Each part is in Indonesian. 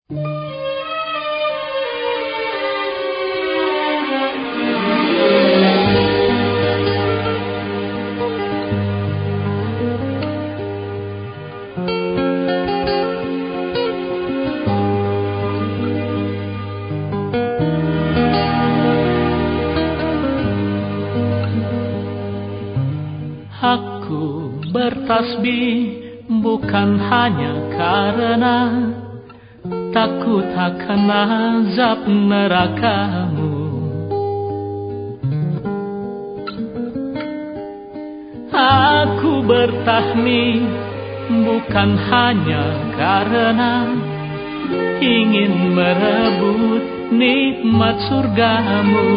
Aku bertasbih bukan hanya karena takut akan azab nerakamu. Aku bertahmid bukan hanya karena ingin merebut nikmat surgamu.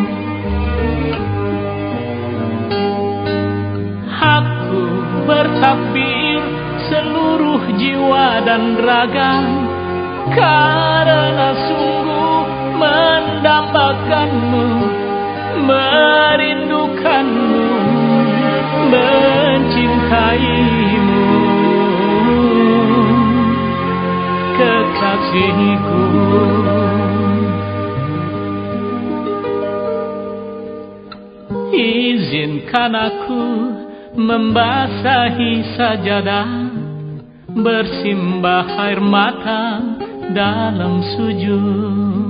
Aku bertakbir seluruh jiwa dan raga karena sungguh mendambakanmu, merindukanmu, mencintaimu, kekasihku. Izinkan aku membasahi sajadah, bersimbah air mata dalam sujud.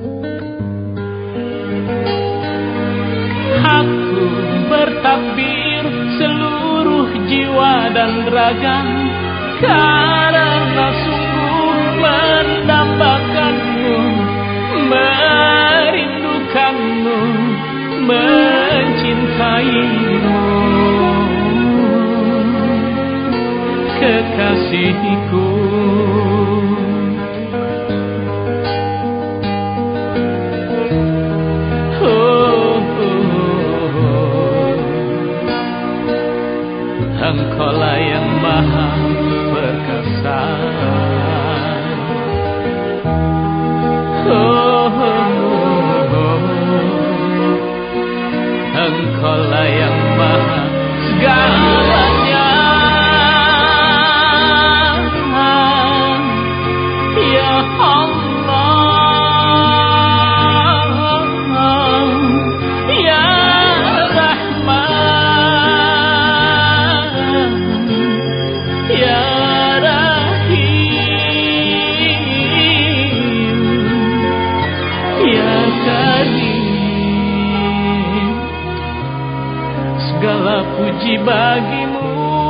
Aku bertakbir seluruh jiwa dan raga karena sungguh mendambakanmu, merindukanmu, mencintaimu, kekasihku. Engkaulah yang maha perkasa. Engkaulah yang maha segalanya. Ya Allah, Ya Rahman, Ya Rahim, Ya Karim. Segala puji bagimu.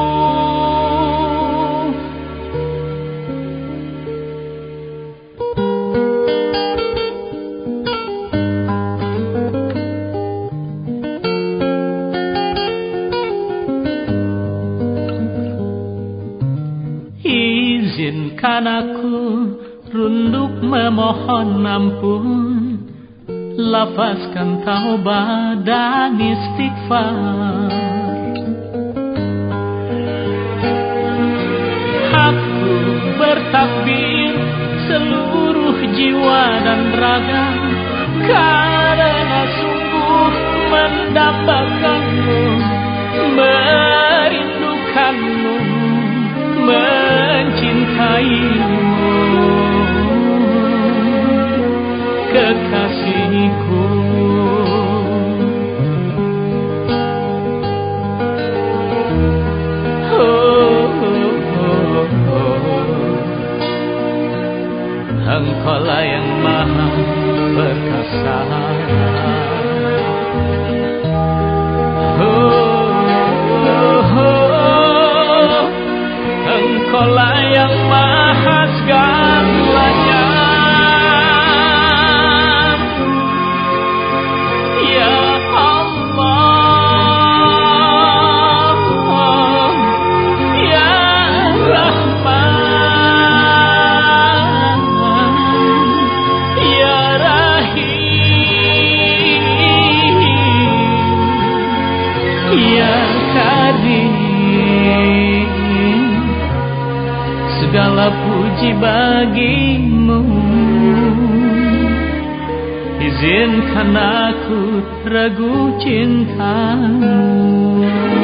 Izinkan aku runduk memohon ampun, lafazkan taubat dan istighfar. Aku bertakbir seluruh jiwa dan raga karena sungguh mendambakanmu, merindukanmu, mencintaimu, kekasihku. Engkaulah yang maha perkasa. Engkaulah yang maha segalanya. Ya Allah, Ya Rahman, Ya Rahim, Ya Karim. Segala puji bagimu. Izinkan aku ragu cintamu.